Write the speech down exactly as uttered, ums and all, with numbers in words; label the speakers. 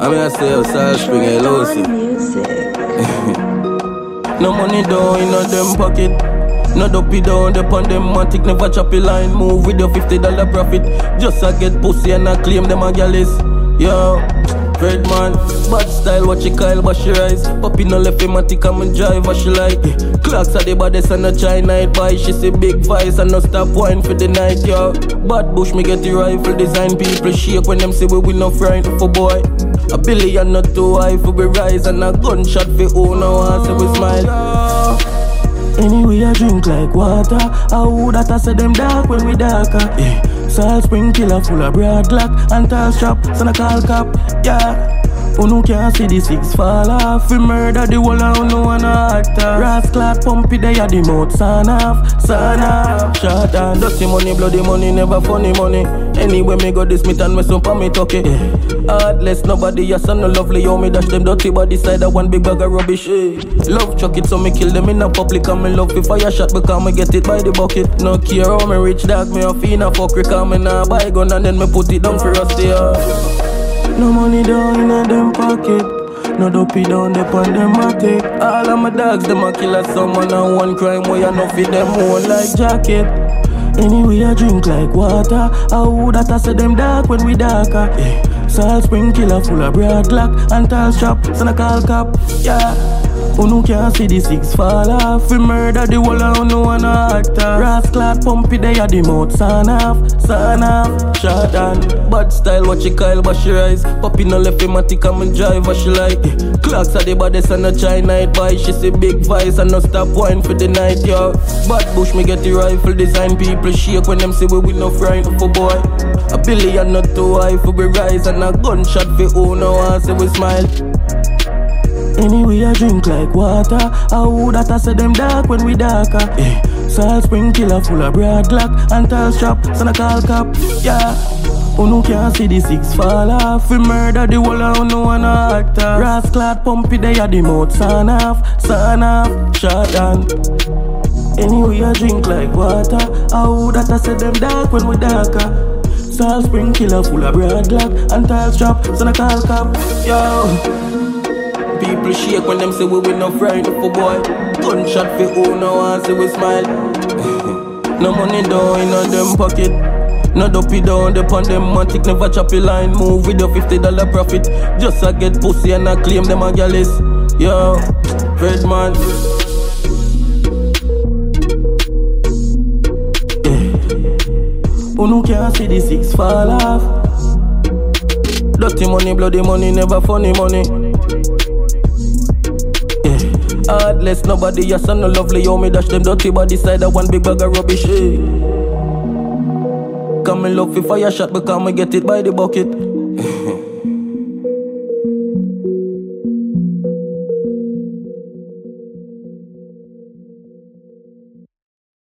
Speaker 1: I mean I say yo, Salt Spring, hello, see. No money down in a them pocket. No dopey down, they on them matic. Never chop a line, move with your fifty dollar profit. Just a get pussy and I claim them a gallus. Yo, Fred man, bad style, watch your Kyle, but she rise. Poppy no left him, I come and drive, what she like. Clocks are the baddest and a China night buy. She say big vice and no stop wine for the night, yo. Bad bush, me get the rifle design. People shake when them say we will not frighten for boy. A billion not too high for we rise. And a gunshot for who now I say we smile. Anyway, I drink like water. I would that I say them dark when we darker. Yeah. Salt Spring killer full of broad clock and tall strap, so I call cop. Yeah. Who no can't see the six fall off. We murder the whole of no one actor. Rascal pumpy they are the mouth son off, son off. Shot and dirty money, bloody money, never funny money. Anyway me go this meet and mess up on me talkie. Yeah. Heartless nobody, yes and no lovely. Yo me dash them dirty body side of one big bag of rubbish. Hey. Love chuck it so me kill them in a public. And me love if fire shot because me get it by the bucket. No care how me rich dog, me a fiend a fuck because me nah buy gun and then me put it down for rusty. Yeah. No money down in a them pocket. No dopey down they on them matic. All of my dogs them a kill someone and one crime where you no fit them one like jacket. Anyway I drink like water. I would that I say them dark when we darker. Yeah. Salt Spring killer full of broad clock and tall strap, so I call cop. Yeah. Who no can't see the six fall off. We murder the whole of no one actor. Rascal pumpy they are the mouth son off, son off. Shot and bad style, watch your Kyle, but she rise. Poppy no left him, I come and drive, what she like. Clocks are the baddest and a China night buy. She say big vice and no stop wine for the night, yo. Bad bush, me get the rifle design. People shake when them say we will no frighten for boy. A billion not too high for we rise. And a gunshot for who now I say we smile. Anyway I drink like water. I would that I say them dark when we darker. Yeah. Salt Spring killer full of broad clock and tall strap, so I call cop. Yeah. Who no can't see the six fall off. We murder the whole of no one actor. Rascal pumpy they are the mouth son off, son off. Shot and anyway I drink like water. I would that I say them dark when we darker. Salt Spring killer full of broad clock and tall strap, so I call cop. Yo. People shake when them say we will not frighten for boy. Gunshot for who now I say we smile. No money down in a them pocket. No dopey down, they on them matic. Never chop a line, move with your fifty dollar profit. Just a get pussy and I claim them a gallus. Yo, Fred man. Yeah. Who no can't see the six fall off. Dirty money, bloody money, never funny money. Heartless nobody, yes and no lovely. Yo me dash them dirty body side of one big bag of rubbish. Hey. Come and love for fire shot because me get it by the bucket.